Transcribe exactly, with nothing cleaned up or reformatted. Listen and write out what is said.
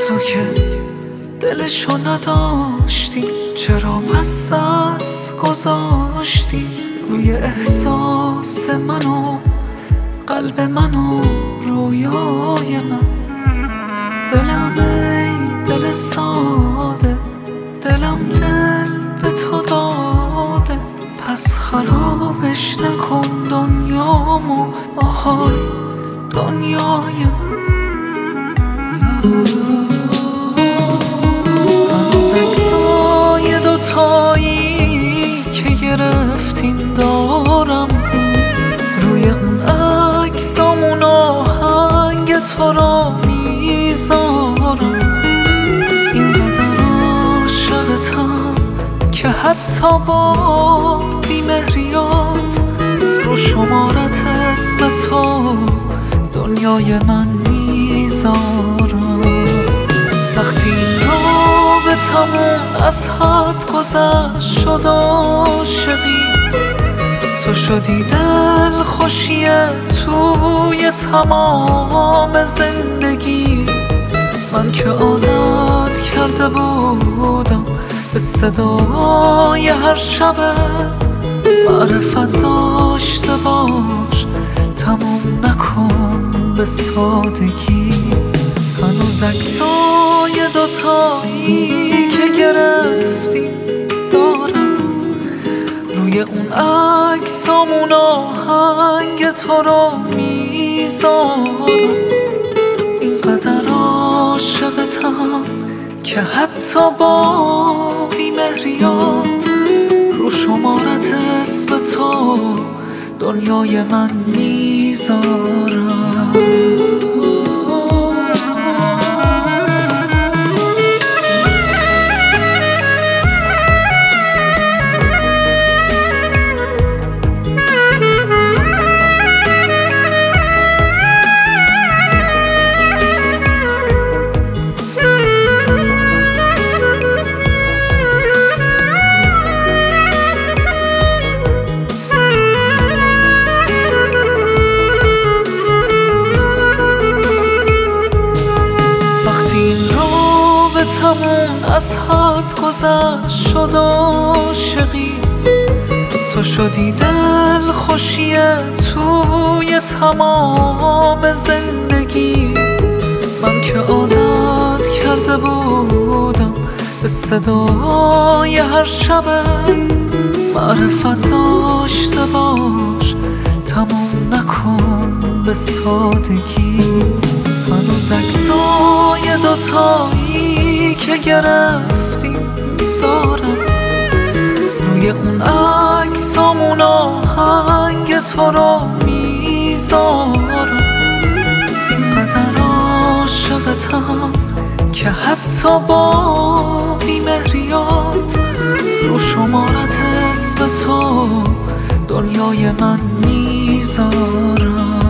تو که دلشو نداشتی، چرا پس از گذاشتی روی احساس منو، قلب منو، رویای من. دلم ای دل ساده، دلم دل به تو داده، پس خرابش نکن دنیامو، آهای دنیای من. هنوز عکسای دوتایی که گرفتیم دارم، روی اون عکسامون آهنگ تو را میذارم. اینقدر عاشقتم که حتی با بیمهریات رو شمارت اسم تو دنیای من میذارم. وقتی این رابطمون از حد گذشت شد عاشقی، تو شدی دل خوشی توی تمام زندگی. من که عادت کرده بودم به صدای هر شب معرفت داشته باش، تموم نکن به سادگی. هنوز عکسای دوتایی که گرفتیم دارم، روی اون عکسامون آهنگ تو رو میذارم. اینقدر عاشقتم که حتی با بیمهریات رو شمارت اسم تو دنیای من میذارم. همون از حد گذشت شد عاشقی، تو شدی دل خوشی توی تمام زندگی. من که عادت کرده بودم به صدای هر شب معرفت داشته باش، تموم نکن به سادگی. هنوز عکسای دوتایی که گرفتیم دارم، روی اون عکسامون آهنگ تو رو میذارم. اینقدر عاشقتم که حتی با بیمهریات رو شمارت اسم تو دنیای من میذارم.